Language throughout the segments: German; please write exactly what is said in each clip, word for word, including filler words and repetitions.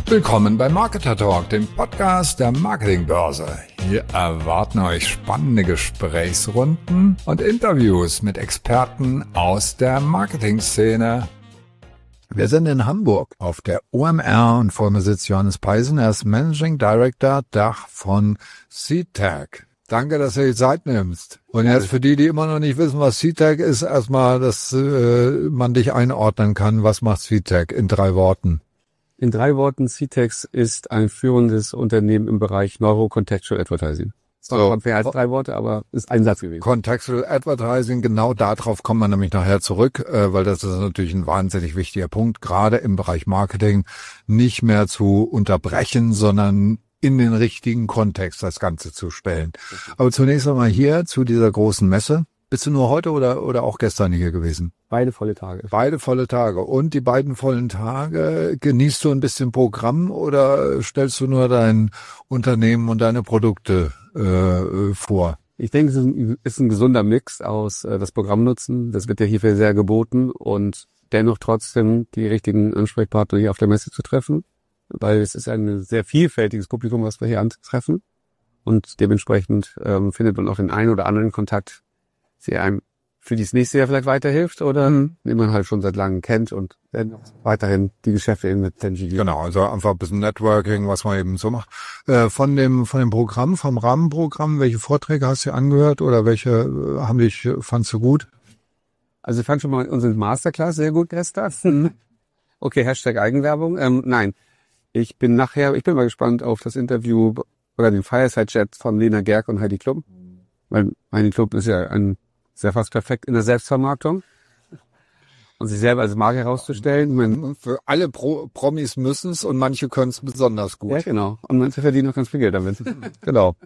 Willkommen bei Marketer Talk, dem Podcast der Marketingbörse. Hier erwarten euch spannende Gesprächsrunden und Interviews mit Experten aus der Marketingszene. Wir sind in Hamburg auf der O M R und vor mir sitzt Johannes Peisen. Er ist Managing Director Dach von C-Tag. Danke, dass du die Zeit nimmst. Und jetzt für die, die immer noch nicht wissen, was C-Tag ist, erstmal, dass äh, man dich einordnen kann. Was macht C-Tag in drei Worten? In drei Worten, C-Tag ist ein führendes Unternehmen im Bereich Neuro-Contextual Advertising. So, kommt mehr als drei Worte, aber ist ein Satz gewesen. Contextual Advertising, genau darauf kommen wir nämlich nachher zurück, äh, weil das ist natürlich ein wahnsinnig wichtiger Punkt, gerade im Bereich Marketing nicht mehr zu unterbrechen, sondern in den richtigen Kontext das Ganze zu stellen. Aber zunächst einmal hier zu dieser großen Messe. Bist du nur heute oder oder auch gestern hier gewesen? Beide volle Tage. Beide volle Tage. Und die beiden vollen Tage, genießt du ein bisschen Programm oder stellst du nur dein Unternehmen und deine Produkte äh, vor? Ich denke, es ist ein, ist ein gesunder Mix aus äh, das Programm nutzen. Das wird ja hierfür sehr geboten und dennoch trotzdem die richtigen Ansprechpartner hier auf der Messe zu treffen, weil es ist ein sehr vielfältiges Publikum, was wir hier antreffen. Und dementsprechend ähm, findet man auch den einen oder anderen Kontakt, der einem für das nächste Jahr vielleicht weiterhilft oder mhm. den man halt schon seit langem kennt und dann weiterhin die Geschäfte intensiviert. Genau, also einfach ein bisschen Networking, was man eben so macht. Äh, von dem von dem Programm, vom Rahmenprogramm, welche Vorträge hast du angehört oder welche äh, haben dich, fandst du gut? Also ich fand schon mal unsere Masterclass sehr gut gestern. Okay, Hashtag Eigenwerbung. Ähm, nein, ich bin nachher, ich bin mal gespannt auf das Interview oder den Fireside-Chat von Lena Gerk und Heidi Klum. Weil Heidi Klum ist ja ein sehr fast perfekt in der Selbstvermarktung und sich selber als Marke herauszustellen. Man, für alle Pro, Promis müssen es und manche können es besonders gut. Ja, genau. Und manche verdienen auch ganz viel Geld damit. Genau.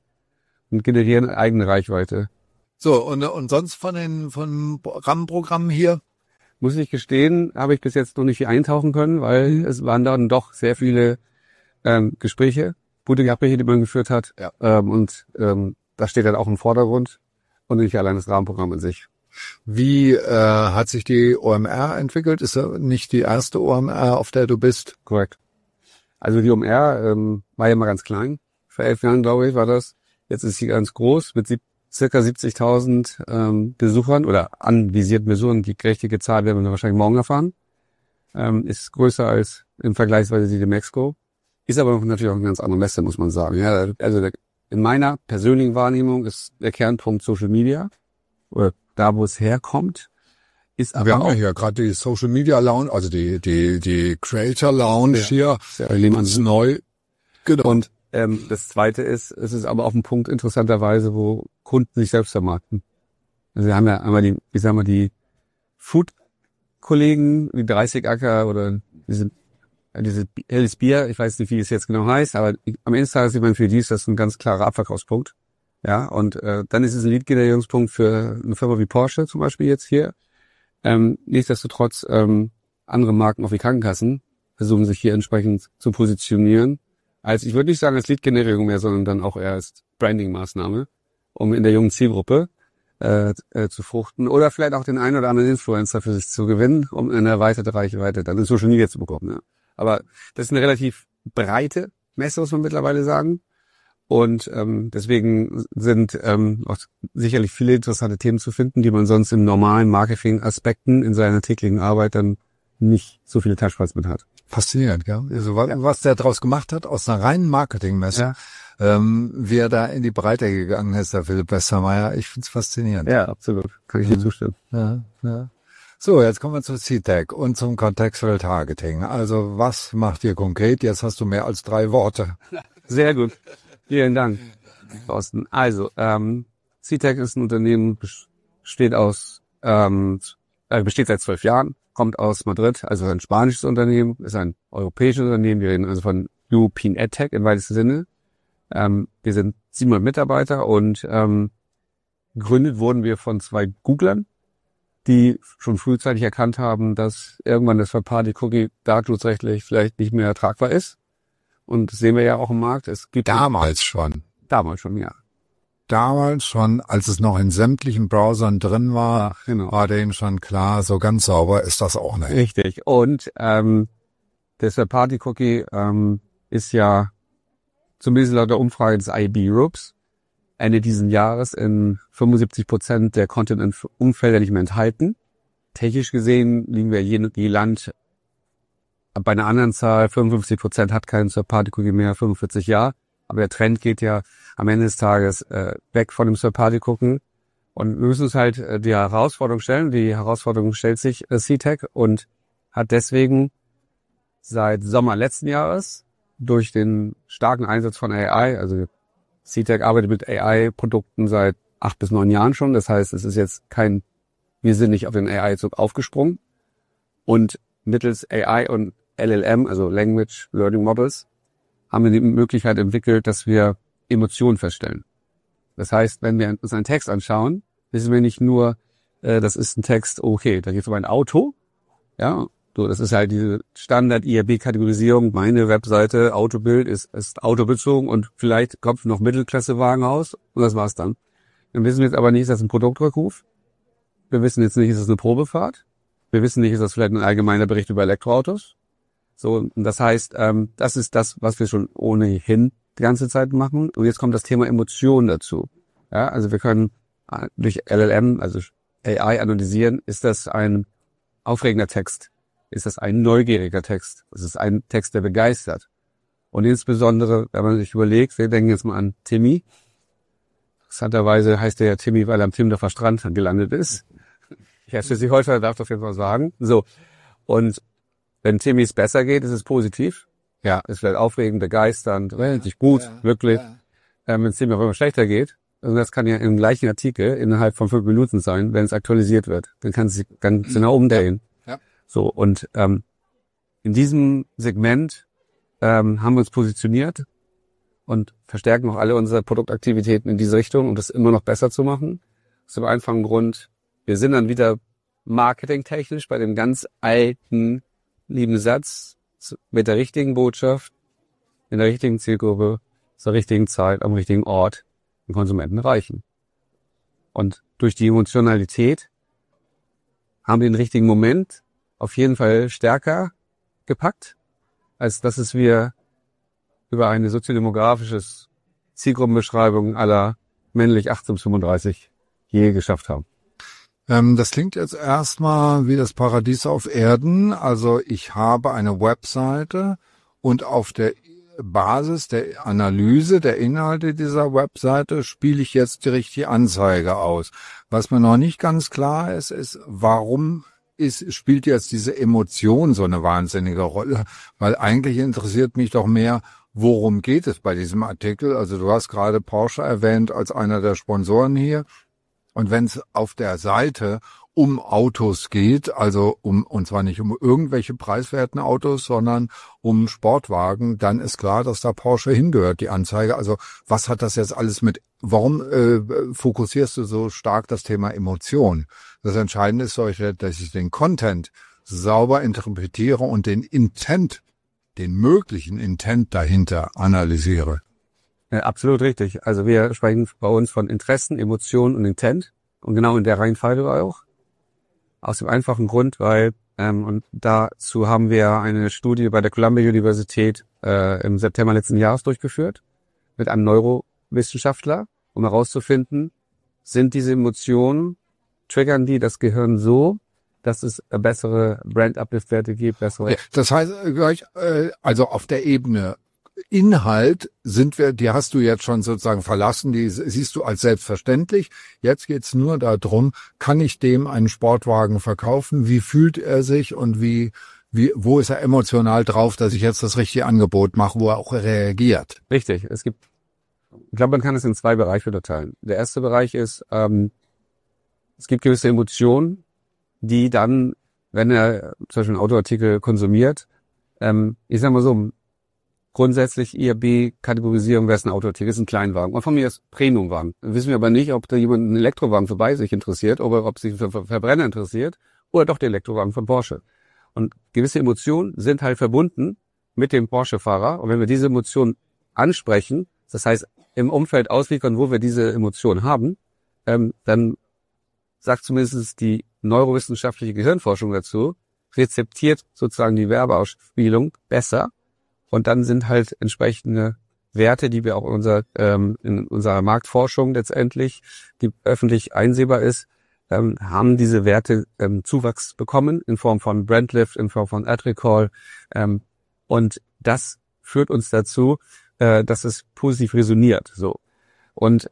Und generieren eigene Reichweite. So, und, und sonst von den von Rahmenprogrammen hier? Muss ich gestehen, habe ich bis jetzt noch nicht hier eintauchen können, weil mhm. es waren dann doch sehr viele ähm, Gespräche, gute Gespräche, die man geführt hat. Ja. Ähm, und ähm, das steht dann auch im Vordergrund. Und nicht allein das Rahmenprogramm in sich. Wie äh, hat sich die O M R entwickelt? Ist das nicht die erste O M R, auf der du bist? Korrekt. Also die O M R ähm, war ja mal ganz klein. Vor elf Jahren, glaube ich, war das. Jetzt ist sie ganz groß mit sieb- circa siebzigtausend ähm, Besuchern oder anvisierten Besuchern. Die richtige Zahl werden wir wahrscheinlich morgen erfahren. Ähm, ist größer als im Vergleichsweise die Demexco. Ist aber natürlich auch eine ganz andere Messe, muss man sagen. Ja, also der In meiner persönlichen Wahrnehmung ist der Kernpunkt Social Media, oder da, wo es herkommt, ist aber Wir haben auch ja hier gerade die Social Media Lounge, also die die die Creator Lounge ja. hier, ja, ganz neu. Genau. Und ähm, das Zweite ist, es ist aber auf dem Punkt interessanterweise, wo Kunden sich selbst vermarkten. Also wir haben ja einmal die, ich sag mal, die Food-Kollegen, wie dreißig Acker oder diese Diese helles Bier, ich weiß nicht, wie es jetzt genau heißt, aber am Ende des Tages sieht man für die ist das ein ganz klarer Abverkaufspunkt. Ja, und äh, dann ist es ein Lead-Generierungspunkt für eine Firma wie Porsche zum Beispiel jetzt hier. Ähm, nichtsdestotrotz ähm, andere Marken, auch wie Krankenkassen, versuchen sich hier entsprechend zu positionieren. Als ich würde nicht sagen als Lead-Generierung mehr, sondern dann auch eher als Branding-Maßnahme, um in der jungen Zielgruppe äh, äh, zu fruchten oder vielleicht auch den einen oder anderen Influencer für sich zu gewinnen, um eine erweiterte Reichweite dann in Social Media zu bekommen. Ja. Aber das ist eine relativ breite Messe, muss man mittlerweile sagen. Und ähm, deswegen sind ähm, auch sicherlich viele interessante Themen zu finden, die man sonst im normalen Marketing-Aspekten in seiner täglichen Arbeit dann nicht so viele Touchpoints mit hat. Faszinierend, gell? Also was, ja. was der daraus gemacht hat, aus einer reinen Marketingmesse, ja. ähm, wie er da in die Breite gegangen ist, der Philipp Westermeier, ich find's faszinierend. Ja, absolut. Kann ich dir ja. zustimmen. Ja, ja. So, jetzt kommen wir zu C-Tag und zum Contextual Targeting. Also was macht ihr konkret? Jetzt hast du mehr als drei Worte. Sehr gut. Vielen Dank, Thorsten. Also, ähm, C-Tag ist ein Unternehmen, besteht aus, ähm, äh, besteht seit zwölf Jahren, kommt aus Madrid, also ein spanisches Unternehmen, ist ein europäisches Unternehmen. Wir reden also von European AdTech im weitesten Sinne. Ähm, wir sind siebenhundert Mitarbeiter und ähm, gegründet wurden wir von zwei Googlern, die schon frühzeitig erkannt haben, dass irgendwann das Third-Party-Cookie datenschutzrechtlich vielleicht nicht mehr tragbar ist. Und das sehen wir ja auch im Markt. Es gibt damals schon. Damals schon, ja. Damals schon, als es noch in sämtlichen Browsern drin war, Ach, genau. war denen schon klar, so ganz sauber ist das auch nicht. Richtig. Und ähm, der Third-Party-Cookie ähm, ist ja zumindest laut der Umfrage des I A B Europe Ende diesen Jahres in fünfundsiebzig Prozent der Content-Umfelder nicht mehr enthalten. Technisch gesehen liegen wir je, je Land bei einer anderen Zahl. fünfundfünfzig Prozent hat keinen Third-Party-Cookie mehr, fünfundvierzig ja. Aber der Trend geht ja am Ende des Tages äh, weg von dem Third-Party-Cookie. Und wir müssen uns halt äh, die Herausforderung stellen. Die Herausforderung stellt sich äh, C TEC und hat deswegen seit Sommer letzten Jahres durch den starken Einsatz von A I, also C TEC arbeitet mit A I-Produkten seit acht bis neun Jahren schon. Das heißt, es ist jetzt kein, wir sind nicht auf den A I-Zug aufgesprungen. Und mittels A I und L L M, also Language Learning Models, haben wir die Möglichkeit entwickelt, dass wir Emotionen feststellen. Das heißt, wenn wir uns einen Text anschauen, wissen wir nicht nur, äh, das ist ein Text, okay, da geht es um ein Auto. Ja, so, das ist halt diese Standard-I A B-Kategorisierung. Meine Webseite, Autobild, ist, ist autobezogen und vielleicht kommt noch Mittelklasse-Wagen raus und das war's dann. Wir wissen jetzt aber nicht, ist das ein Produktrückruf? Wir wissen jetzt nicht, ist das eine Probefahrt? Wir wissen nicht, ist das vielleicht ein allgemeiner Bericht über Elektroautos? So, und das heißt, ähm, das ist das, was wir schon ohnehin die ganze Zeit machen. Und jetzt kommt das Thema Emotion dazu. Ja, also wir können durch L L M, also A I, analysieren, ist das ein aufregender Text? Ist das ein neugieriger Text? Ist es ein Text, der begeistert? Und insbesondere, wenn man sich überlegt, wir denken jetzt mal an Timmy. Interessanterweise heißt er ja Timmy, weil er am Timmendorfer Strand gelandet ist. Ich heiße sie heute, darf das jetzt mal sagen. So. Und wenn Timmy es besser geht, ist es positiv. Ja, ist vielleicht aufregend, begeisternd, richtig gut, ja, wirklich. Ja. Ähm, wenn es Timmy auf einmal schlechter geht, also das kann ja im gleichen Artikel innerhalb von fünf Minuten sein, wenn es aktualisiert wird. Dann kann es sich ganz genau umdrehen. Ja. So, und ähm, in diesem Segment ähm, haben wir uns positioniert und verstärken auch alle unsere Produktaktivitäten in diese Richtung, um das immer noch besser zu machen. Aus dem einfachen Grund, wir sind dann wieder marketingtechnisch bei dem ganz alten, lieben Satz, mit der richtigen Botschaft, in der richtigen Zielgruppe, zur richtigen Zeit, am richtigen Ort den Konsumenten erreichen. Und durch die Emotionalität haben wir den richtigen Moment auf jeden Fall stärker gepackt, als dass es wir über eine soziodemografische Zielgruppenbeschreibung aller männlich achtzehn bis fünfunddreißig je geschafft haben. Ähm, das klingt jetzt erstmal wie das Paradies auf Erden. Also ich habe eine Webseite und auf der Basis der Analyse der Inhalte dieser Webseite spiele ich jetzt die richtige Anzeige aus. Was mir noch nicht ganz klar ist, ist, warum ist, spielt jetzt diese Emotion so eine wahnsinnige Rolle? Weil eigentlich interessiert mich doch mehr, worum geht es bei diesem Artikel? Also du hast gerade Porsche erwähnt als einer der Sponsoren hier. Und wenn es auf der Seite um Autos geht, also um, und zwar nicht um irgendwelche preiswerten Autos, sondern um Sportwagen, dann ist klar, dass da Porsche hingehört, die Anzeige. Also was hat das jetzt alles mit, warum äh, fokussierst du so stark das Thema Emotion? Das Entscheidende ist, dass ich den Content sauber interpretiere und den Intent, den möglichen Intent dahinter analysiere. Ja, absolut richtig. Also wir sprechen bei uns von Interessen, Emotionen und Intent. Und genau in der Reihenfolge auch. Aus dem einfachen Grund, weil, ähm, und dazu haben wir eine Studie bei der Columbia Universität äh, im September letzten Jahres durchgeführt mit einem Neurowissenschaftler, um herauszufinden, sind diese Emotionen, triggern die das Gehirn so, dass es bessere Brand-Uplift-Werte gibt, bessere... Ja, das heißt, gleich, äh, also auf der Ebene Inhalt sind wir, die hast du jetzt schon sozusagen verlassen, die siehst du als selbstverständlich. Jetzt geht's nur darum, kann ich dem einen Sportwagen verkaufen? Wie fühlt er sich und wie, wie, wo ist er emotional drauf, dass ich jetzt das richtige Angebot mache, wo er auch reagiert? Richtig. Es gibt, ich glaube, man kann es in zwei Bereiche unterteilen. Der erste Bereich ist, ähm, es gibt gewisse Emotionen, die dann, wenn er zum Beispiel einen Autoartikel konsumiert, ähm, ich sag mal so, grundsätzlich I A B-Kategorisierung wäre es ein Autoartikel, ist ein Kleinwagen. Und von mir ist Premiumwagen. Wissen wir aber nicht, ob da jemand einen Elektrowagen vorbei sich interessiert oder ob sich für Verbrenner interessiert oder doch der Elektrowagen von Porsche. Und gewisse Emotionen sind halt verbunden mit dem Porsche-Fahrer. Und wenn wir diese Emotionen ansprechen, das heißt im Umfeld ausliefern, wo wir diese Emotionen haben, ähm, dann sagt zumindest die neurowissenschaftliche Gehirnforschung dazu, rezeptiert sozusagen die Werbeausspielung besser. Und dann sind halt entsprechende Werte, die wir auch in unserer, ähm, in unserer Marktforschung letztendlich, die öffentlich einsehbar ist, ähm, haben diese Werte ähm, Zuwachs bekommen in Form von Brandlift, in Form von Ad Recall. Ähm, und das führt uns dazu, äh, dass es positiv resoniert. So. Und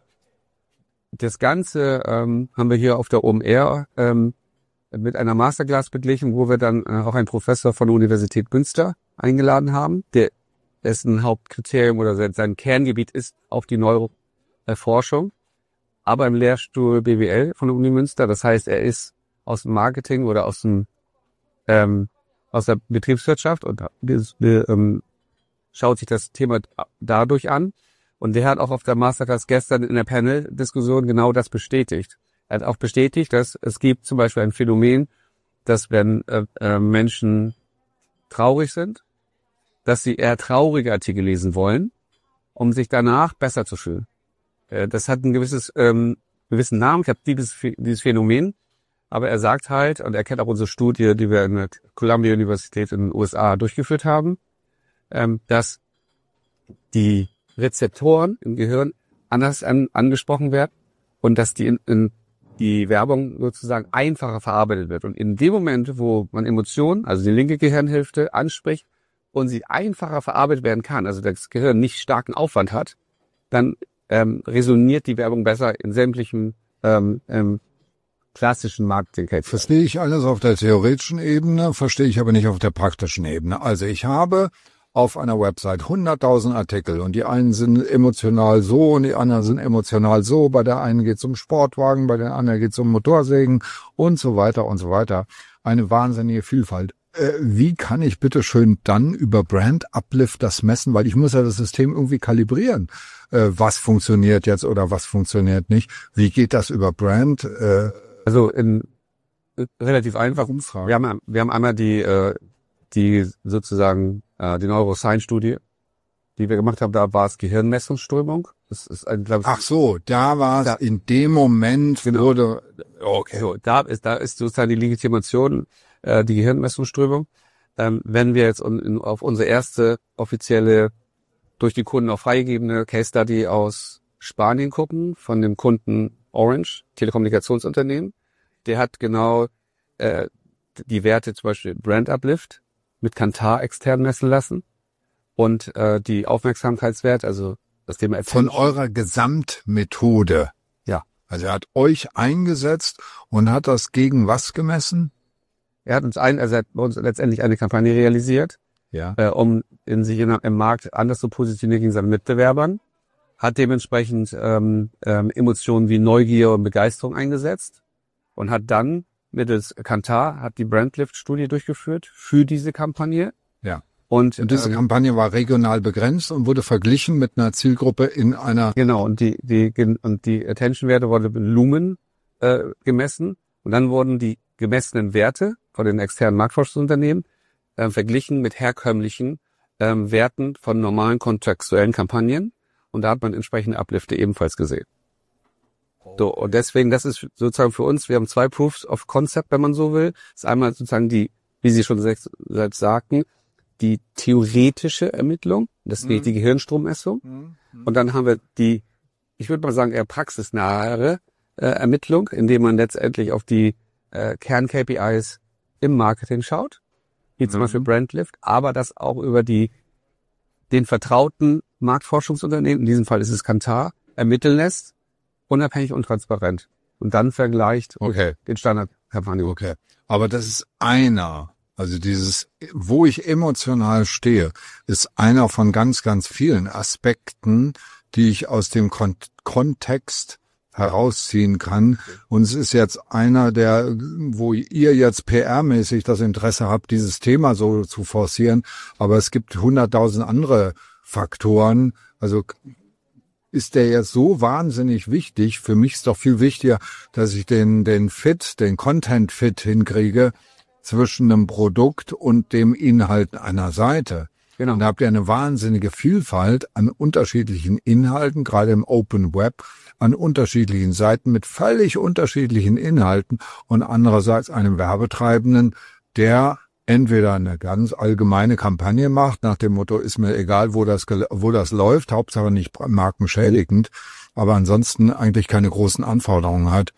das Ganze ähm, haben wir hier auf der O M R ähm, mit einer Masterclass beglichen, wo wir dann äh, auch einen Professor von der Universität Münster eingeladen haben, der dessen Hauptkriterium oder sein Kerngebiet ist auch die Neuroforschung, aber im Lehrstuhl B W L von der Uni Münster. Das heißt, er ist aus dem Marketing oder aus dem ähm, aus der Betriebswirtschaft und ähm, schaut sich das Thema dadurch an. Und der hat auch auf der Masterclass gestern in der Panel-Diskussion genau das bestätigt. Er hat auch bestätigt, dass es gibt zum Beispiel ein Phänomen, dass wenn äh, äh, Menschen traurig sind, dass sie eher traurige Artikel lesen wollen, um sich danach besser zu fühlen. Äh, das hat ein gewisses ähm, gewissen Namen, ich habe dieses, dieses Phänomen, aber er sagt halt, und er kennt auch unsere Studie, die wir in der Columbia Universität in den U S A durchgeführt haben, ähm, dass die Rezeptoren im Gehirn anders an, angesprochen werden und dass die in, in die Werbung sozusagen einfacher verarbeitet wird. Und in dem Moment, wo man Emotionen, also die linke Gehirnhälfte, anspricht und sie einfacher verarbeitet werden kann, also das Gehirn nicht starken Aufwand hat, dann ähm, resoniert die Werbung besser in sämtlichen ähm, ähm, klassischen Marketing. Verstehe ich alles auf der theoretischen Ebene, verstehe ich aber nicht auf der praktischen Ebene. Also ich habe auf einer Website hunderttausend Artikel und die einen sind emotional so und die anderen sind emotional so. Bei der einen geht es um Sportwagen, bei der anderen geht es um Motorsägen und so weiter und so weiter. Eine wahnsinnige Vielfalt. Äh, wie kann ich bitte schön dann über Brand Uplift das messen? Weil ich muss ja das System irgendwie kalibrieren. Äh, was funktioniert jetzt oder was funktioniert nicht? Wie geht das über Brand? Äh, also in relativ einfach. Umfrage. Wir haben, wir haben einmal die, äh, die sozusagen die Neuroscience-Studie, die wir gemacht haben, da war es Gehirnmessungsströmung. Das ist ein, glaub ich, Ach so, da war es in dem Moment, genau. wurde, okay. So, da ist, da ist sozusagen die Legitimation, äh, die Gehirnmessungsströmung. Ähm, wenn wir jetzt un, in, auf unsere erste offizielle, durch die Kunden auch freigegebene Case Study aus Spanien gucken, von dem Kunden Orange, Telekommunikationsunternehmen, der hat genau äh, die Werte, zum Beispiel Brand Uplift, mit Kantar extern messen lassen und äh, die Aufmerksamkeitswert, also das Thema von Attention. eurer Gesamtmethode. Ja. Also er hat euch eingesetzt und hat das gegen was gemessen? Er hat uns ein, also er hat bei uns letztendlich eine Kampagne realisiert, ja, äh, um in sich in, im Markt anders zu positionieren gegen seine Mitbewerbern, hat dementsprechend ähm, ähm, Emotionen wie Neugier und Begeisterung eingesetzt und hat dann mittels Kantar hat die Brandlift-Studie durchgeführt für diese Kampagne. Ja. Und, und diese ähm, Kampagne war regional begrenzt und wurde verglichen mit einer Zielgruppe in einer... Genau, und die die und die Attention-Werte wurden mit Lumen äh, gemessen. Und dann wurden die gemessenen Werte von den externen Marktforschungsunternehmen äh, verglichen mit herkömmlichen äh, Werten von normalen kontextuellen Kampagnen. Und da hat man entsprechende Uplifte ebenfalls gesehen. So, und deswegen, das ist sozusagen für uns, wir haben zwei Proofs of Concept, wenn man so will. Das ist einmal sozusagen die, wie Sie schon selbst, selbst sagten, die theoretische Ermittlung, das ist mhm. die Gehirnstrommessung. Mhm. Und dann haben wir die, ich würde mal sagen, eher praxisnahere äh, Ermittlung, indem man letztendlich auf die äh, Kern-K P Is im Marketing schaut, wie zum mhm. Beispiel Brandlift, aber das auch über die den vertrauten Marktforschungsunternehmen, in diesem Fall ist es Kantar, ermitteln lässt, unabhängig und transparent. Und dann vergleicht okay. den Standardkampagnen. Okay. Aber das ist einer, also dieses, wo ich emotional stehe, ist einer von ganz, ganz vielen Aspekten, die ich aus dem Kon- Kontext herausziehen kann. Und es ist jetzt einer der, wo ihr jetzt P R-mäßig das Interesse habt, dieses Thema so zu forcieren. Aber es gibt hunderttausend andere Faktoren. Also ist der jetzt so wahnsinnig wichtig? Für mich ist doch viel wichtiger, dass ich den, den Fit, den Content-Fit hinkriege zwischen einem Produkt und dem Inhalt einer Seite. Genau. Und da habt ihr eine wahnsinnige Vielfalt an unterschiedlichen Inhalten, gerade im Open Web, an unterschiedlichen Seiten mit völlig unterschiedlichen Inhalten und andererseits einem Werbetreibenden, der entweder eine ganz allgemeine Kampagne macht, nach dem Motto, ist mir egal, wo das, wo das läuft, Hauptsache nicht markenschädigend, aber ansonsten eigentlich keine großen Anforderungen hat.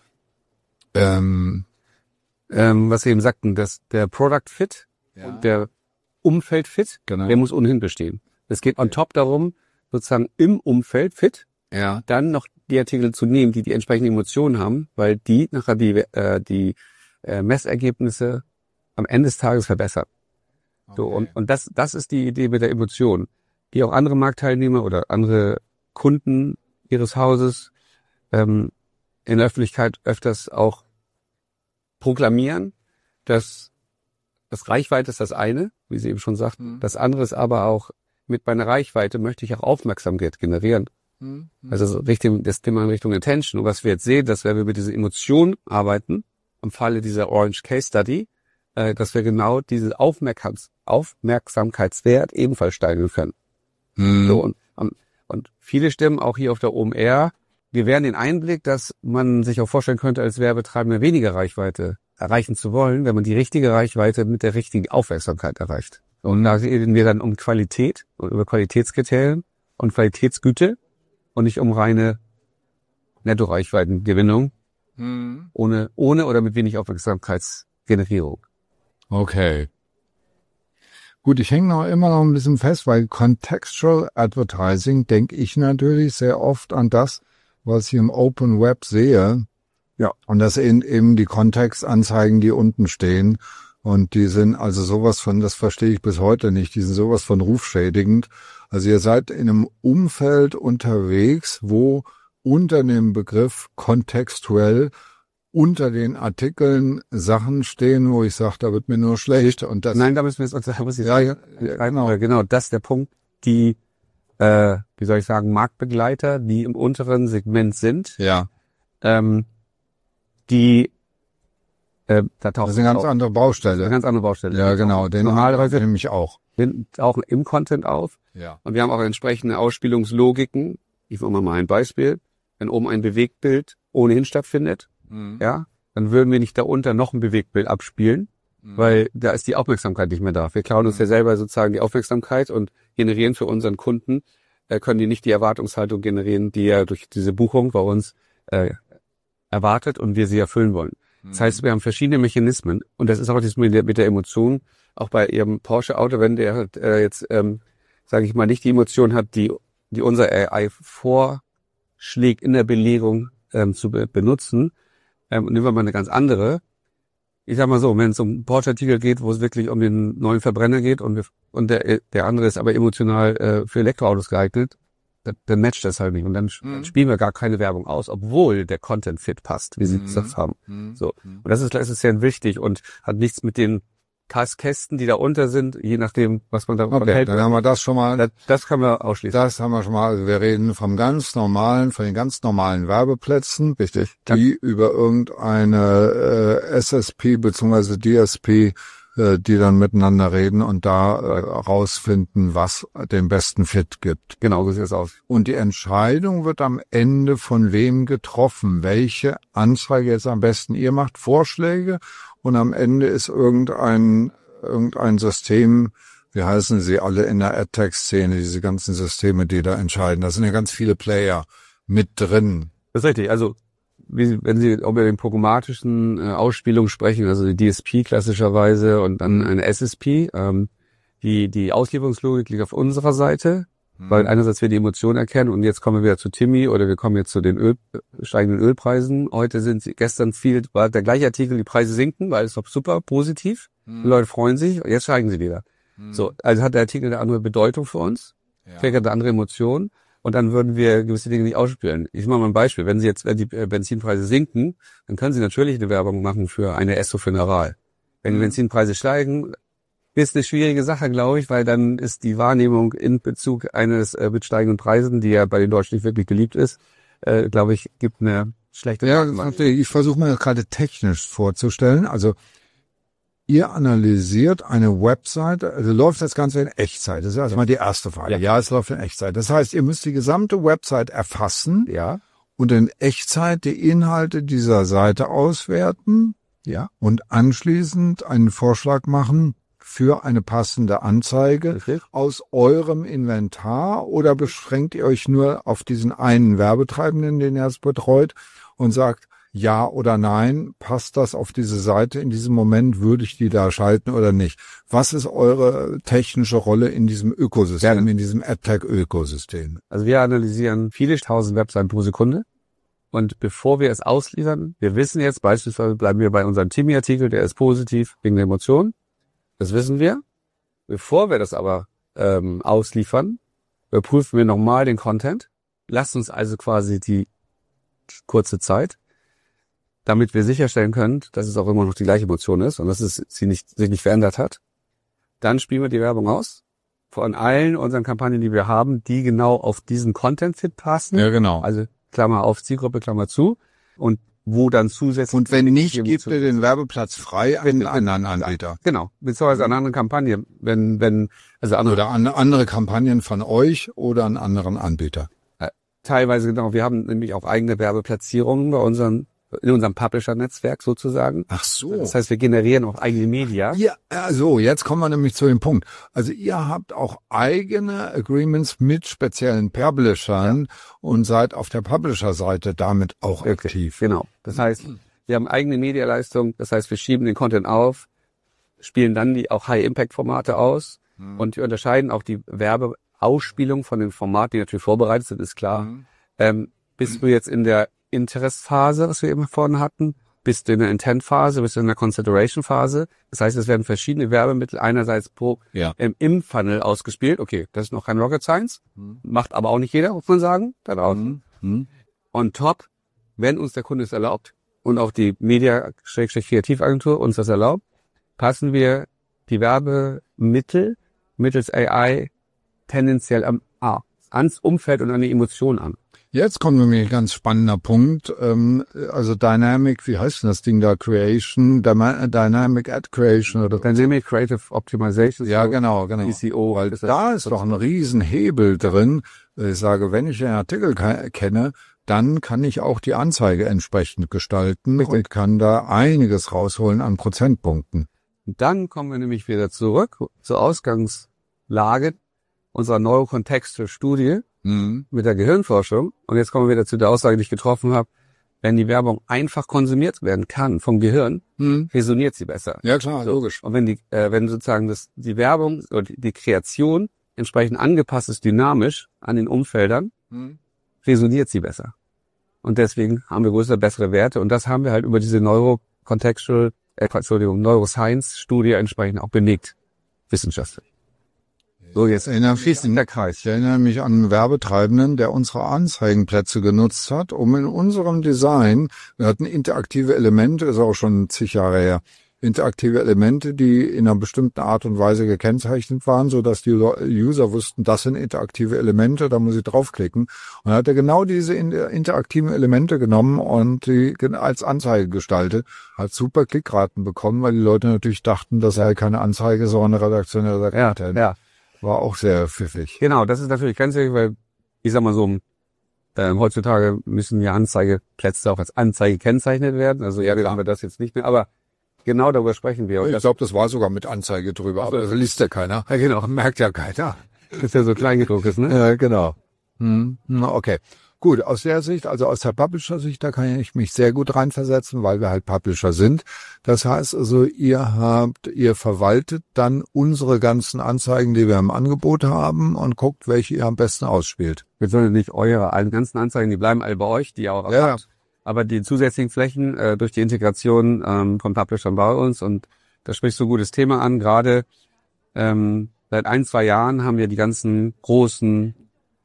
Ähm, ähm, was Sie eben sagten, dass der Product Fit ja. und der Umfeld Fit, genau. der muss ohnehin bestehen. Es geht on top darum, sozusagen im Umfeld Fit, ja. dann noch die Artikel zu nehmen, die die entsprechenden Emotionen haben, weil die nachher die, äh, die äh, Messergebnisse am Ende des Tages verbessern. Okay. So, und, und das, das ist die Idee mit der Emotion, die auch andere Marktteilnehmer oder andere Kunden ihres Hauses ähm, in der Öffentlichkeit öfters auch proklamieren, dass das Reichweite ist das eine, wie Sie eben schon sagten. Mhm. Das andere ist aber auch, mit meiner Reichweite möchte ich auch Aufmerksamkeit generieren. Mhm. Also so Richtung, das Thema in Richtung Attention. Und was wir jetzt sehen, dass wenn wir mit dieser Emotion arbeiten, im Falle dieser Orange Case Study, äh, dass wir genau diesen Aufmerksams- Aufmerksamkeitswert ebenfalls steigern können. Mhm. So, und, und viele Stimmen auch hier auf der O M R, wir werden den Einblick, dass man sich auch vorstellen könnte, als Werbetreibender weniger Reichweite erreichen zu wollen, wenn man die richtige Reichweite mit der richtigen Aufmerksamkeit erreicht. Und da reden wir dann um Qualität, über Qualitätskriterien und Qualitätsgüte und nicht um reine Netto-Reichweitengewinnung, hm. ohne, ohne oder mit wenig Aufmerksamkeitsgenerierung. Okay. Gut, ich hänge noch immer noch ein bisschen fest, weil Contextual Advertising denke ich natürlich sehr oft an das, was ich im Open Web sehe. Ja. Und das sind eben die Kontextanzeigen, die unten stehen. Und die sind also sowas von, das verstehe ich bis heute nicht, die sind sowas von rufschädigend. Also ihr seid in einem Umfeld unterwegs, wo unter dem Begriff kontextuell unter den Artikeln Sachen stehen, wo ich sage, da wird mir nur schlecht. Und das Nein, da müssen wir jetzt, da muss ich ja, ja, genau. genau, das ist der Punkt, die, äh, wie soll ich sagen, Marktbegleiter, die im unteren Segment sind, ja, ähm, die Äh, da das ist eine ganz auch, andere Baustelle. Eine ganz andere Baustelle. Ja, genau. Den normalerweise nämlich auch. Sind auch im Content auf. Ja. Und wir haben auch entsprechende Ausspielungslogiken. Ich mache mal ein Beispiel. Wenn oben ein Bewegtbild ohnehin stattfindet, mhm. ja, dann würden wir nicht darunter noch ein Bewegtbild abspielen, mhm. weil da ist die Aufmerksamkeit nicht mehr da. Wir klauen uns mhm. ja selber sozusagen die Aufmerksamkeit und generieren für unseren Kunden, äh, können die nicht die Erwartungshaltung generieren, die er durch diese Buchung bei uns äh, erwartet und wir sie erfüllen wollen. Das heißt, wir haben verschiedene Mechanismen und das ist auch das mit der, mit der Emotion, auch bei Ihrem Porsche-Auto, wenn der äh, jetzt, ähm, sage ich mal, nicht die Emotion hat, die die unser A I vorschlägt in der Belegung ähm, zu be- benutzen, ähm, nehmen wir mal eine ganz andere. Ich sag mal so, wenn es um einen Porsche-Artikel geht, wo es wirklich um den neuen Verbrenner geht und wir, und der der andere ist aber emotional äh, für Elektroautos geeignet, dann matcht das halt nicht. Und dann, mhm. dann spielen wir gar keine Werbung aus, obwohl der Content fit passt, wie Sie mhm. das haben. Mhm. So. Und das ist, das ist sehr wichtig und hat nichts mit den Kästen, die da unter sind, je nachdem, was man davon okay, hält. Dann haben wir das schon mal. Das, das können wir ausschließen. Das haben wir schon mal. Also wir reden vom ganz normalen, von den ganz normalen Werbeplätzen. Richtig. Die ja. über irgendeine äh, S S P bzw. D S P die dann miteinander reden und da äh, rausfinden, was den besten Fit gibt. Genau, so sieht es aus. Und die Entscheidung wird am Ende von wem getroffen? Welche Anzeige jetzt am besten? Ihr macht Vorschläge und am Ende ist irgendein irgendein System, wie heißen sie alle in der AdTech-Szene, diese ganzen Systeme, die da entscheiden. Da sind ja ganz viele Player mit drin. Das ist richtig, also wie, wenn Sie über den programmatischen äh, Ausspielungen sprechen, also die D S P klassischerweise und dann eine S S P, ähm, die die Auslieferungslogik liegt auf unserer Seite, mhm. weil einerseits wir die Emotionen erkennen und jetzt kommen wir wieder zu Timmy oder wir kommen jetzt zu den Öl, steigenden Ölpreisen. Heute sind sie, gestern viel, war der gleiche Artikel, die Preise sinken, weil es doch super positiv, mhm. die Leute freuen sich, jetzt steigen sie wieder. Mhm. So, also hat der Artikel eine andere Bedeutung für uns, ja. triggert eine andere Emotion. Und dann würden wir gewisse Dinge nicht ausspielen. Ich mache mal ein Beispiel. Wenn Sie jetzt, wenn die Benzinpreise sinken, dann können Sie natürlich eine Werbung machen für eine Esso für Aral. Wenn die mhm. Benzinpreise steigen, ist eine schwierige Sache, glaube ich, weil dann ist die Wahrnehmung in Bezug eines äh, mit steigenden Preisen, die ja bei den Deutschen nicht wirklich beliebt ist, äh, glaube ich, gibt eine schlechte. Ja, ich versuche mir das gerade technisch vorzustellen. Also ihr analysiert eine Website, also läuft das Ganze in Echtzeit. Das ist erstmal die erste Frage. Ja. ja, es läuft in Echtzeit. Das heißt, ihr müsst die gesamte Website erfassen ja. und in Echtzeit die Inhalte dieser Seite auswerten ja. und anschließend einen Vorschlag machen, für eine passende Anzeige Okay. aus eurem Inventar oder beschränkt ihr euch nur auf diesen einen Werbetreibenden, den ihr jetzt betreut und sagt, ja oder nein, passt das auf diese Seite in diesem Moment, würde ich die da schalten oder nicht? Was ist eure technische Rolle in diesem Ökosystem, Gerne. in diesem AdTech-Ökosystem? Also wir analysieren viele tausend Webseiten pro Sekunde. Und bevor wir es ausliefern, wir wissen jetzt beispielsweise, bleiben wir bei unserem Timmy-Artikel, der ist positiv wegen der Emotionen. Das wissen wir. Bevor wir das aber ähm, ausliefern, überprüfen wir nochmal den Content. Lasst uns also quasi die kurze Zeit, damit wir sicherstellen können, dass es auch immer noch die gleiche Emotion ist und dass es sie nicht, sich nicht verändert hat. Dann spielen wir die Werbung aus von allen unseren Kampagnen, die wir haben, die genau auf diesen Content-Fit passen. Ja, genau. Also Klammer auf, Zielgruppe, Klammer zu. Und wo dann zusätzlich... Und wenn nicht, gibt ihr den Werbeplatz frei an den anderen Anbieter. Genau, beziehungsweise an anderen Kampagnen. Wenn, wenn, also andere, Oder an andere Kampagnen von euch oder an anderen Anbieter. teilweise genau. Wir haben nämlich auch eigene Werbeplatzierungen bei unseren, in unserem Publisher-Netzwerk sozusagen. Ach so. Das heißt, wir generieren auch eigene Media. Ja, also jetzt kommen wir nämlich zu dem Punkt. Also ihr habt auch eigene Agreements mit speziellen Publishern und seid auf der Publisher-Seite damit auch aktiv. Genau. Das heißt, wir haben eigene Medialeistung. Das heißt, wir schieben den Content auf, spielen dann die auch High-Impact-Formate aus Mhm. und wir unterscheiden auch die Werbeausspielung von den Formaten, die natürlich vorbereitet sind, ist klar. Mhm. Ähm, bist du jetzt in der Interest-Phase, was wir eben vorhin hatten? Bist du in der Intent-Phase? Bist du in der Consideration-Phase? Das heißt, es werden verschiedene Werbemittel einerseits pro Ja. ähm, im Funnel ausgespielt. Okay, das ist noch kein Rocket Science. Mhm. Macht aber auch nicht jeder, muss man sagen, da draußen. Mhm. On top, wenn uns der Kunde es erlaubt und auch die Media-Kreativagentur uns das erlaubt, passen wir die Werbemittel mittels A I tendenziell am, ah, ans Umfeld und an die Emotionen an. Jetzt kommt nämlich ein ganz spannender Punkt. Ähm, also Dynamic, wie heißt denn das Ding da? Creation, Dyma- Dynamic Ad Creation oder Dynamic Creative Optimization. Ja, genau, genau. D C O. Weil ist das- da ist doch ein Riesenhebel drin. Ich sage, wenn ich den Artikel ke- kenne, dann kann ich auch die Anzeige entsprechend gestalten Richtig. und kann da einiges rausholen an Prozentpunkten. Dann kommen wir nämlich wieder zurück zur Ausgangslage unserer Neurokontexte-Studie Mhm. mit der Gehirnforschung. Und jetzt kommen wir wieder zu der Aussage, die ich getroffen habe. Wenn die Werbung einfach konsumiert werden kann vom Gehirn, Mhm. resoniert sie besser. Ja, klar, So. logisch. Und wenn die, äh, wenn sozusagen das, die Werbung oder die, die Kreation entsprechend angepasst ist, dynamisch an den Umfeldern, Mhm. resoniert sie besser. Und deswegen haben wir größere, bessere Werte. Und das haben wir halt über diese Neurocontextual, äh, Entschuldigung, Neuroscience-Studie entsprechend auch belegt. Wissenschaftlich. So, jetzt erinnere mich schließt sich an- der Kreis. Ich erinnere mich an einen Werbetreibenden, der unsere Anzeigenplätze genutzt hat, um in unserem Design, wir hatten interaktive Elemente, ist auch schon zig Jahre her, interaktive Elemente, die in einer bestimmten Art und Weise gekennzeichnet waren, so dass die Lo- User wussten, das sind interaktive Elemente, da muss ich draufklicken. Und dann hat er genau diese in- interaktiven Elemente genommen und die gen- als Anzeige gestaltet, hat super Klickraten bekommen, weil die Leute natürlich dachten, das sei keine Anzeige, sondern redaktioneller Ja, Content. ja. War auch sehr pfiffig. Genau, das ist natürlich ganz wichtig, weil, ich sag mal so, ähm, heutzutage müssen ja Anzeigeplätze auch als Anzeige gekennzeichnet werden. Also ja, haben wir das jetzt nicht mehr, aber genau darüber sprechen wir. Und Ich das glaube, das war sogar mit Anzeige drüber, aber das liest ja keiner. ja, genau, Merkt ja keiner. ist ja so kleingedruckt ist, ne? Ja, genau. Hm, na, okay. Gut, aus der Sicht, also aus der Publisher-Sicht, da kann ich mich sehr gut reinversetzen, weil wir halt Publisher sind. Das heißt also, ihr habt, ihr verwaltet dann unsere ganzen Anzeigen, die wir im Angebot haben und guckt, welche ihr am besten ausspielt. Wir sollen nicht eure allen ganzen Anzeigen, die bleiben alle bei euch, die ihr auch Ja. habt. Aber die zusätzlichen Flächen äh, durch die Integration ähm, von Publishern bei uns, und da sprichst du ein gutes Thema an. Gerade ähm, seit ein, zwei Jahren haben wir die ganzen großen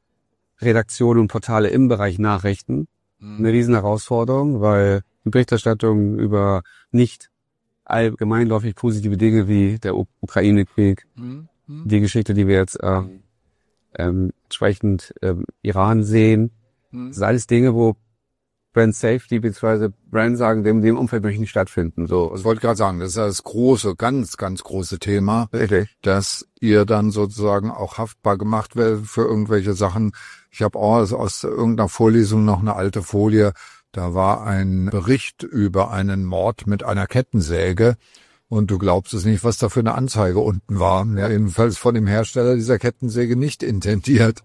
Redaktionen und Portale im Bereich Nachrichten. Eine riesen Herausforderung, weil die Berichterstattung über nicht allgemeinläufig positive Dinge wie der U- Ukraine-Krieg, Hm, hm. die Geschichte, die wir jetzt ähm, ähm, entsprechend ähm, Iran sehen, das sind alles Dinge, wo Brand Safety bzw. Brand sagen, dem, dem Umfeld möchte ich nicht stattfinden. So, Ich wollte gerade sagen, das ist das große, ganz, ganz große Thema, richtig. dass ihr dann sozusagen auch haftbar gemacht werdet für irgendwelche Sachen. Ich habe auch aus, aus irgendeiner Vorlesung noch eine alte Folie, da war ein Bericht über einen Mord mit einer Kettensäge. Und du glaubst es nicht, was da für eine Anzeige unten war. Ja, jedenfalls von dem Hersteller dieser Kettensäge nicht intendiert.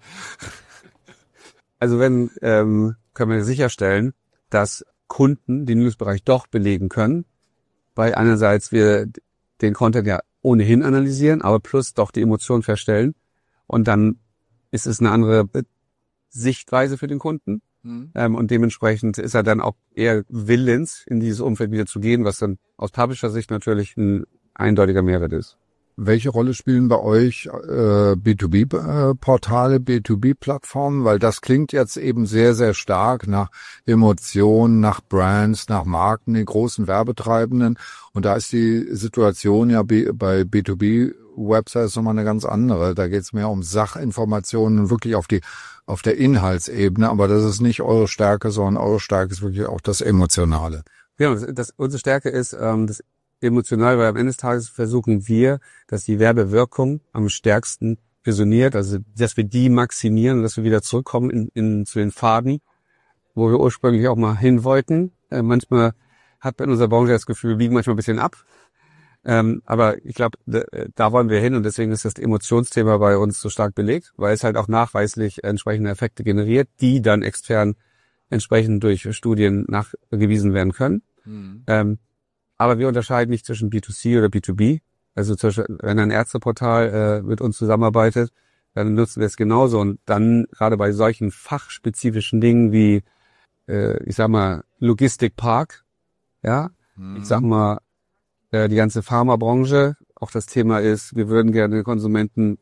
Also wenn, ähm, können wir sicherstellen, dass Kunden den Newsbereich doch belegen können, weil einerseits wir den Content ja ohnehin analysieren, aber plus doch die Emotionen feststellen. Und dann ist es eine andere Sichtweise für den Kunden. Mhm. Ähm, und dementsprechend ist er dann auch eher willens, in dieses Umfeld wieder zu gehen, was dann aus Publisher-Sicht natürlich ein eindeutiger Mehrwert ist. Welche Rolle spielen bei euch äh, B zwei B-Portale, B zwei B-Plattformen? Weil das klingt jetzt eben sehr, sehr stark nach Emotionen, nach Brands, nach Marken, den großen Werbetreibenden. Und da ist die Situation ja bei B zwei B-Websites nochmal eine ganz andere. Da geht es mehr um Sachinformationen, wirklich auf die auf der Inhaltsebene. Aber das ist nicht eure Stärke, sondern eure Stärke ist wirklich auch das Emotionale. Ja, das, das, unsere Stärke ist ähm, das emotional, weil am Ende des Tages versuchen wir, dass die Werbewirkung am stärksten resoniert, also dass wir die maximieren und dass wir wieder zurückkommen in, in zu den Faden, wo wir ursprünglich auch mal hin wollten. Äh, manchmal hat in unserer Branche das Gefühl, wir biegen manchmal ein bisschen ab. Ähm, aber ich glaube, da, da wollen wir hin und deswegen ist das Emotionsthema bei uns so stark belegt, weil es halt auch nachweislich entsprechende Effekte generiert, die dann extern entsprechend durch Studien nachgewiesen werden können. Mhm. Ähm, aber wir unterscheiden nicht zwischen B zwei C oder B zwei B. Also zwischen, wenn ein Ärzteportal äh, mit uns zusammenarbeitet, dann nutzen wir es genauso. Und dann gerade bei solchen fachspezifischen Dingen wie, äh, ich sag mal, Logistikpark, ja, mhm. ich sag mal, äh, die ganze Pharmabranche, auch das Thema ist, wir würden gerne Konsumenten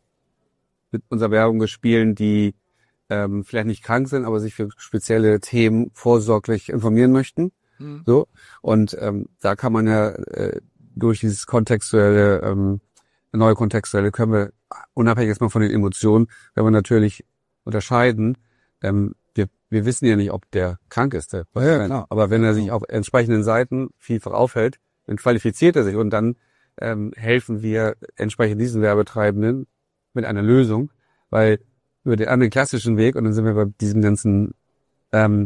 mit unserer Werbung bespielen, die ähm, vielleicht nicht krank sind, aber sich für spezielle Themen vorsorglich informieren möchten. Mhm. So, und ähm, da kann man ja äh, durch dieses kontextuelle, ähm, neue kontextuelle, können wir unabhängig erstmal von den Emotionen, wenn wir natürlich unterscheiden, ähm, wir, wir wissen ja nicht, ob der krank ist, der ja, ja, klar. Aber wenn er sich auf entsprechenden Seiten vielfach aufhält, dann qualifiziert er sich und dann ähm, helfen wir entsprechend diesen Werbetreibenden mit einer Lösung, weil über den anderen klassischen Weg, und dann sind wir bei diesem ganzen ähm,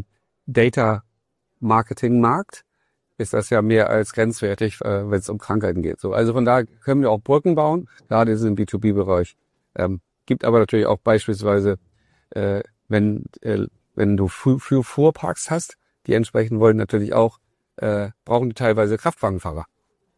Data-Marketing-Markt, ist das ja mehr als grenzwertig, äh, wenn es um Krankheiten geht. So, also von daher können wir auch Brücken bauen, gerade ist es im B zwei B-Bereich. Ähm, gibt aber natürlich auch beispielsweise, äh, wenn äh, wenn du Fuhrparks hast, die entsprechend wollen natürlich auch, äh, brauchen die teilweise Kraftwagenfahrer.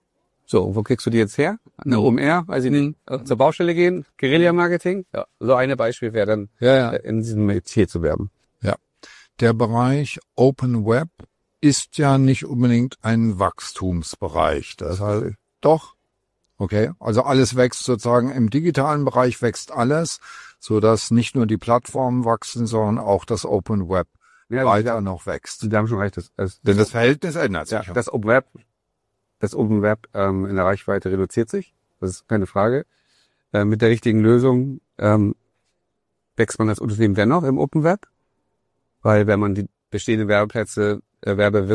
So, wo kriegst du die jetzt her? Eine O M R, weiß ich nicht, mhm. zur Baustelle gehen, Guerilla-Marketing. Ja, so eine Beispiel wäre dann, ja, ja. Äh, in diesem Metier zu werben. Ja, der Bereich Open Web ist ja nicht unbedingt ein Wachstumsbereich. Das heißt, doch, okay, also alles wächst sozusagen, im digitalen Bereich wächst alles, so dass nicht nur die Plattformen wachsen, sondern auch das Open Web ja, weiter ja, noch wächst. Sie haben schon recht. Das, das, Denn das Verhältnis ändert sich. Ja, das Open Web, das Open Web ähm, in der Reichweite reduziert sich. Das ist keine Frage. Äh, mit der richtigen Lösung ähm, wächst man als Unternehmen dennoch im Open Web, weil wenn man die bestehenden Werbeplätze äh,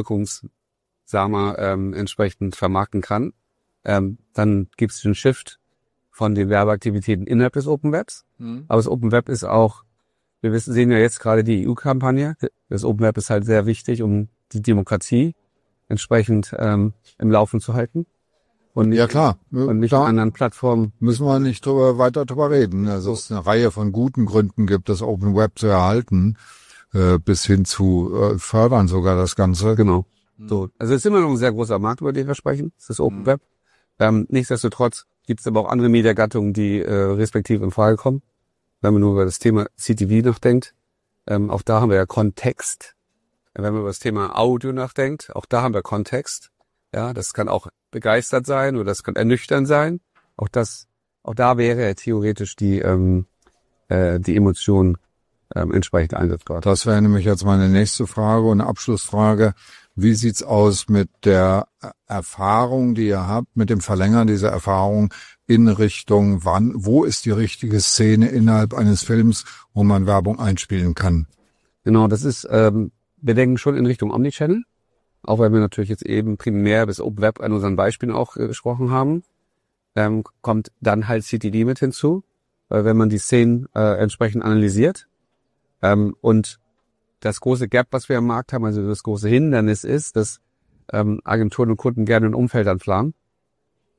werbewirkungssamer ähm, entsprechend vermarkten kann, ähm, dann gibt es den Shift von den Werbeaktivitäten innerhalb des Open Webs. Mhm. Aber das Open Web ist auch, wir wissen, sehen ja jetzt gerade die E U-Kampagne. Das Open Web ist halt sehr wichtig, um die Demokratie entsprechend ähm, im Laufen zu halten. Und nicht, ja klar. Und nicht klar. an anderen Plattformen. Müssen wir nicht drüber, weiter drüber reden. Also es eine Reihe von guten Gründen gibt, das Open Web zu erhalten, äh, bis hin zu äh, fördern sogar das Ganze. Genau. So, also es ist immer noch ein sehr großer Markt, über den wir sprechen. Das ist das Open mhm. Web. Ähm, nichtsdestotrotz gibt es aber auch andere Mediagattungen, die äh, respektiv in Frage kommen. Wenn man nur über das Thema C T V nachdenkt, ähm, auch da haben wir ja Kontext. Wenn man über das Thema Audio nachdenkt, auch da haben wir Kontext. Ja, das kann auch begeistert sein oder das kann ernüchternd sein. Auch das, auch da wäre ja theoretisch die ähm, äh, die Emotion ähm, entsprechend einsetzbar. Das wäre nämlich jetzt meine nächste Frage und eine Abschlussfrage. Wie sieht's aus mit der Erfahrung, die ihr habt, mit dem Verlängern dieser Erfahrung in Richtung wann, wo ist die richtige Szene innerhalb eines Films, wo man Werbung einspielen kann? Genau, das ist, ähm, wir denken schon in Richtung Omnichannel, auch weil wir natürlich jetzt eben primär bis Open Web an unseren Beispielen auch äh, gesprochen haben, ähm, kommt dann halt C T V mit hinzu, weil wenn man die Szenen äh, entsprechend analysiert ähm, und das große Gap, was wir am Markt haben, also das große Hindernis ist, dass ähm, Agenturen und Kunden gerne ein Umfeld dann planen,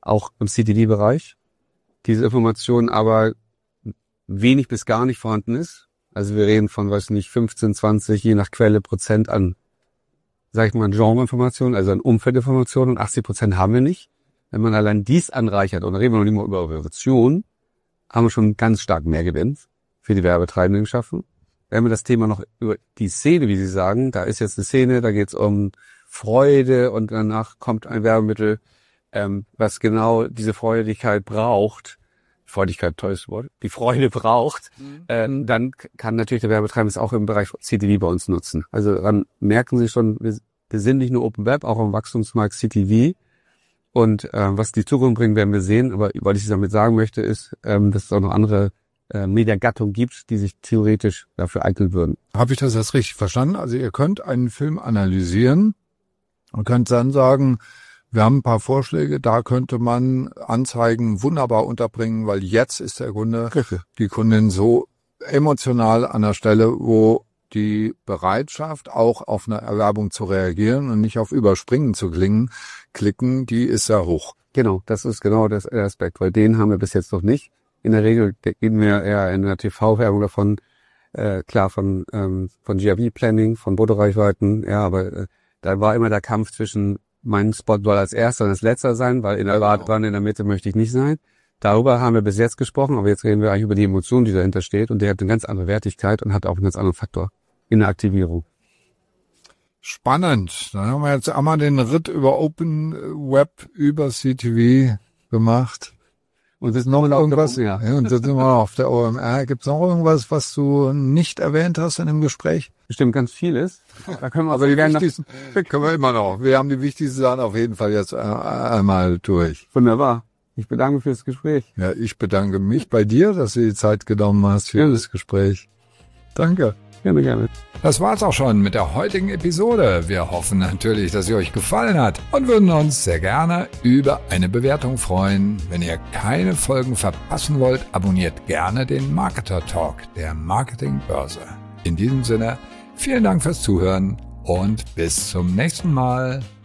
auch im C T V-Bereich. Diese Information aber wenig bis gar nicht vorhanden ist. Also wir reden von, weiß nicht, fünfzehn, zwanzig, je nach Quelle Prozent an, sag ich mal, Genre-Informationen, also an Umfeldinformationen, und achtzig Prozent haben wir nicht. Wenn man allein dies anreichert, und da reden wir noch nicht mal über Evaluation, haben wir schon ganz stark mehr Gewinn für die Werbetreibenden geschaffen. Wenn wir das Thema noch über die Szene, wie Sie sagen, da ist jetzt eine Szene, da geht es um Freude und danach kommt ein Werbemittel, ähm, was genau diese Freudigkeit braucht. Freudigkeit, tolles Wort. Die Freude braucht, mhm. ähm, dann kann natürlich der Werbetreibende es auch im Bereich C T V bei uns nutzen. Also dann merken Sie schon, wir, wir sind nicht nur Open Web, auch am Wachstumsmarkt C T V. Und äh, was die Zukunft bringt, werden wir sehen. Aber was ich damit sagen möchte, ist, ähm, dass es auch noch andere äh, Mediagattungen gibt, die sich theoretisch dafür eignen würden. Habe ich das jetzt richtig verstanden? Also ihr könnt einen Film analysieren und könnt dann sagen, wir haben ein paar Vorschläge, da könnte man Anzeigen wunderbar unterbringen, weil jetzt ist der Kunde, die Kundin so emotional an der Stelle, wo die Bereitschaft, auch auf eine Erwerbung zu reagieren und nicht auf Überspringen zu klingen, klicken, die ist sehr hoch. Genau, das ist genau das Aspekt, weil den haben wir bis jetzt noch nicht. In der Regel gehen wir eher in der T V-Werbung davon, äh, klar von ähm, von G R V-Planning, von Bodoreichweiten, ja, aber äh, da war immer der Kampf zwischen mein Spot soll als erster und als letzter sein, weil in der Wartebahn in der Mitte möchte ich nicht sein. Darüber haben wir bis jetzt gesprochen, aber jetzt reden wir eigentlich über die Emotion, die dahinter steht, und der hat eine ganz andere Wertigkeit und hat auch einen ganz anderen Faktor in der Aktivierung. Spannend. Dann haben wir jetzt einmal den Ritt über Open Web, über C T V gemacht. Und ist noch irgendwas? Ja. Ja, und jetzt sind wir noch auf der O M R. Gibt es noch irgendwas, was du nicht erwähnt hast in dem Gespräch? Bestimmt ganz vieles. Da können wir aber die wichtigsten können wir immer noch. Wir haben die wichtigsten Sachen auf jeden Fall jetzt einmal durch. Wunderbar. Ich bedanke mich für das Gespräch. Ja, ich bedanke mich bei dir, dass du die Zeit genommen hast für ja. das Gespräch. Danke. Gerne, gerne. Das war's auch schon mit der heutigen Episode. Wir hoffen natürlich, dass sie euch gefallen hat und würden uns sehr gerne über eine Bewertung freuen. Wenn ihr keine Folgen verpassen wollt, abonniert gerne den Marketer Talk der Marketingbörse. In diesem Sinne, vielen Dank fürs Zuhören und bis zum nächsten Mal.